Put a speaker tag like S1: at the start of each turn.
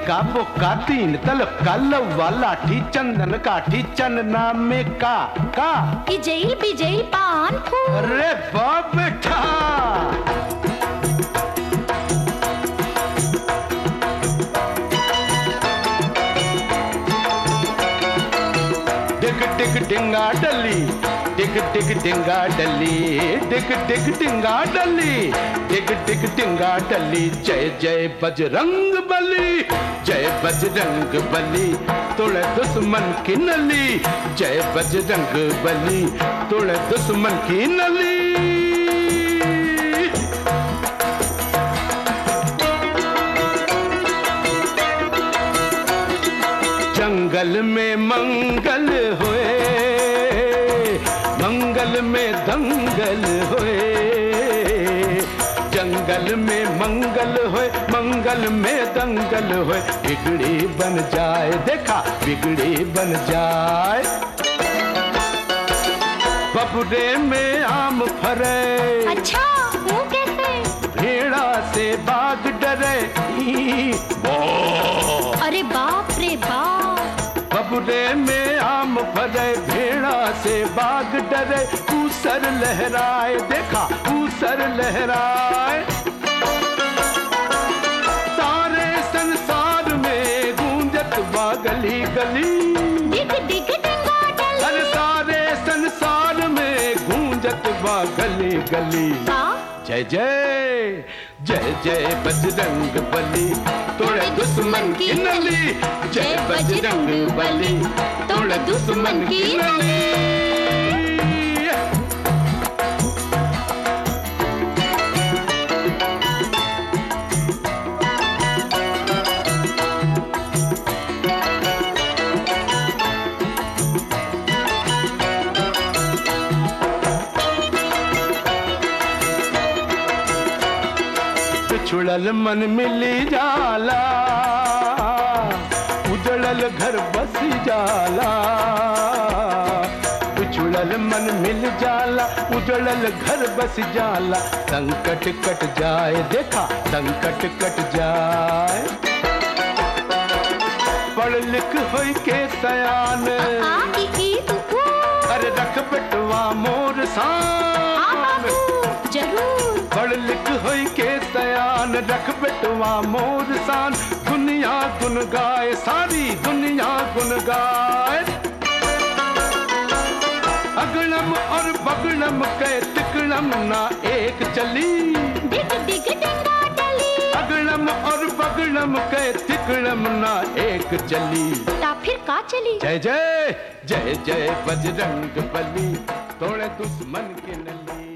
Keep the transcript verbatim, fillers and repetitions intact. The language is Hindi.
S1: एका बुक्का तीन तल कल वाला ठी चंदन काठी चंदना में का का
S2: इजैल बिजैल पान फूल।
S1: अरे बाप बेटा डिग डिग डिंगा डली डिग डिग डिंगा डली डिग डिग डिंगा डली डिग डिग डिंगा डली। जय जय बजरंग बली जय बजरंग बली तोड़े दुश्मन की नली। जय बजरंग बली तोड़े दुश्मन की नली। जंगल में मंगल होए मंगल में दंगल होए। जंगल में मंगल होए मंगल में दंगल होए। बिगड़ी बन जाए देखा बिगड़ी बन जाए। बबुरे में आम फरे।
S2: अच्छा वो कैसे?
S1: भेड़ा से बाघ डरे।
S2: अरे बाप रे बाप।
S1: बबुरे में आम फरे भेड़ा से बाघ डरे। ऊसर लहराए देखा ऊसर लहराए। सारे संसार में गूंजत बा गली गली।
S2: डिग डिग डिंगा डली।
S1: हर सारे संसार में गूंजत बा गली गली। जय जय जय जय बजरंग बली तोड़े दुश्मन की नली। जय बजरंग बली तोड़े दुश्मन की नली। उजड़ल मन मिली जाला उजड़ल घर बसी जाला। उजड़ल मन मिल जाला उजड़ल घर बस जाला। संकट कट जाए देखा संकट कट जाए। पढ़ लिख होई के सयान अरे रख बेटवा मोर सान।
S2: जरूर
S1: पढ़ लिख होई के सयान रख बेटवा मोर सान। दुनिया गुन गाए सारी दुनिया गुन गाए। अगड़म और बगड़म के तिकड़म ना एक चली।
S2: डिग डिग डिंगा डली।
S1: अगड़म और बगड़म के तिकड़म ना एक चली।
S2: ता फिर का चली?
S1: जय जय जय जय बजरंग बली तोड़े दुश्मन की नली।